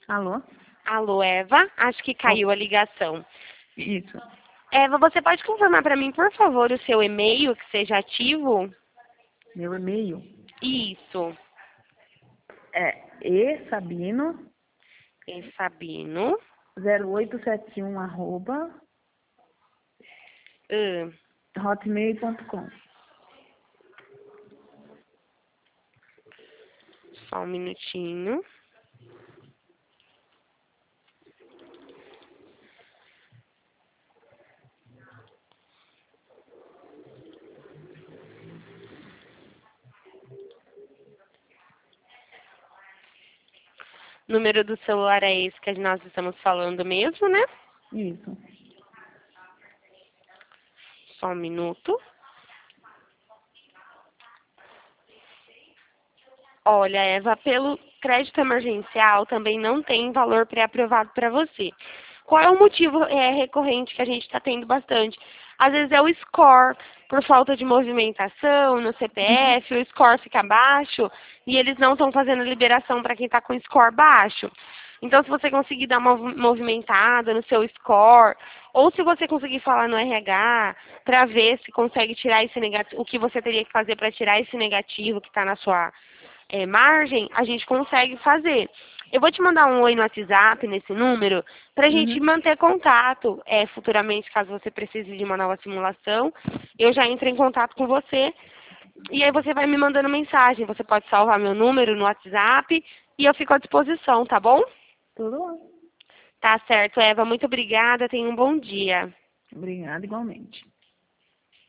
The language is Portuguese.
Alô? Alô, Eva? Acho que caiu a ligação. Isso. Eva, você pode confirmar para mim, por favor, o seu e-mail que seja ativo? Meu e-mail Isso. é esabino E Sabino. 0871 Ah, hotmail.com. só um minutinho. Número do celular é esse que nós estamos falando mesmo, né? Isso. Só um minuto. Olha, Eva, pelo crédito emergencial também não tem valor pré-aprovado para você. Qual é o motivo recorrente que a gente está tendo bastante? Às vezes é o score, por falta de movimentação no CPF, o score fica baixo e eles não estão fazendo liberação para quem está com score baixo. Então, se você conseguir dar uma movimentada no seu score, ou se você conseguir falar no RH para ver se consegue tirar esse negativo, o que você teria que fazer para tirar esse negativo que está na sua margem, a gente consegue fazer. Eu vou te mandar um oi no WhatsApp, nesse número, para a gente Uhum. manter contato. Futuramente, caso você precise de uma nova simulação, eu já entro em contato com você. E aí você vai me mandando mensagem. Você pode salvar meu número no WhatsApp e eu fico à disposição, tá bom? Tudo bom. Tá certo, Eva. Muito obrigada. Tenha um bom dia. Obrigada igualmente.